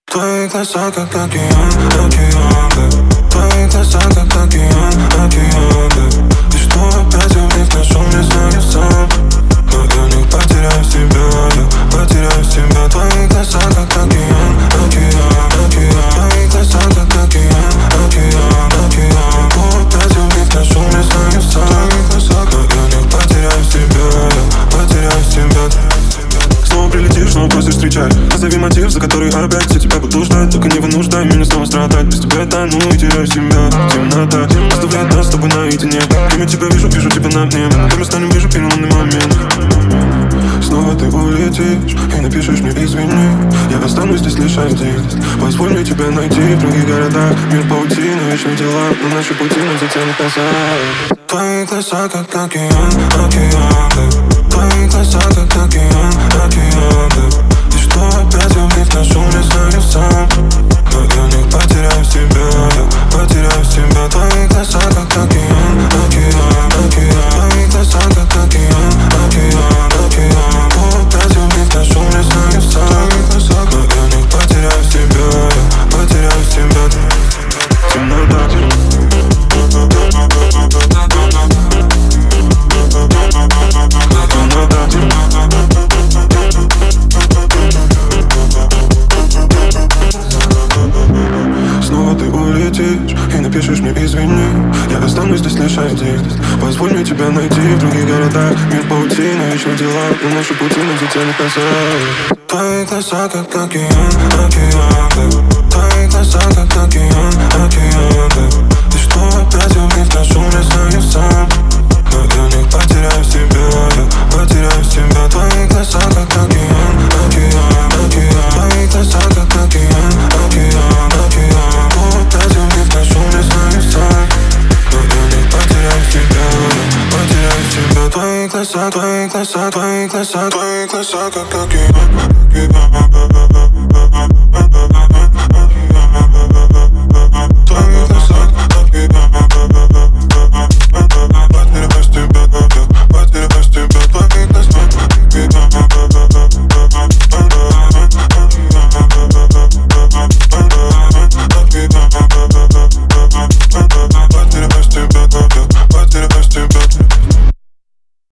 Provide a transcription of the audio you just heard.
Твои глаза как океан, океан, да. Твои глаза как океан, океан, да. И что опять я в них нашел, не знаю сам. Но я в них потеряю себя, я потеряю себя. Твои глаза как океан, океан, океан. Твои глаза как океан, океан, океан. Что опять я в них нашел, не знаю сам. Твои глаза, но я в них потеряю себя, я потеряю себя. Снова прилетишь, снова просишь встречать. Назови мотив, за который опять все тебя буду ждать. Только не вынуждай меня снова страдать. Без тебя тону и теряю себя. Темнота оставляет нас с тобой наедине. Кем я тебя вижу, вижу тебя на мне. Когда мы станем ближе, переломный момент. Снова ты улетишь и напишешь мне извини. Я останусь здесь лишь один. Позволь мне тебя найти в других городах. Мир паутина, вечные дела, но наши пути нас затянут назад. Твои глаза как океан, океан, да. Твои глаза как океан, океан, да. И что опять я в них нашел, не знаю сам. Но я в них потеряю себя, я потеряю себя. Твои глаза как океан, океан, океан. Твои глаза как океан, океан, океан. Что опять я в них нашел, не знаю сам. Твои глаза, но я в них потеряю себя, я потеряю себя. Темнота. Снова ты улетишь и напишешь мне извини. Я останусь здесь лишь один. Позволь мне тебя найти в других городах. Мир паутина, вечные дела, но наши пути нас затянут назад. Твои глаза как океан, океан, да. Твои глаза как океан, океан, да. И что опять я в них нашел, не знаю сам. Но я в них потеряю себя, я потеряю себя. Твои глаза как океан, океан, океан. Твои глаза как океан, океан, океан. Что опять я в них нашел, не знаю сам. Но я в них потеряю себя, я потеряю себя. Твои глаза, твои глаза, твои глаза, твои глаза как океан, океан.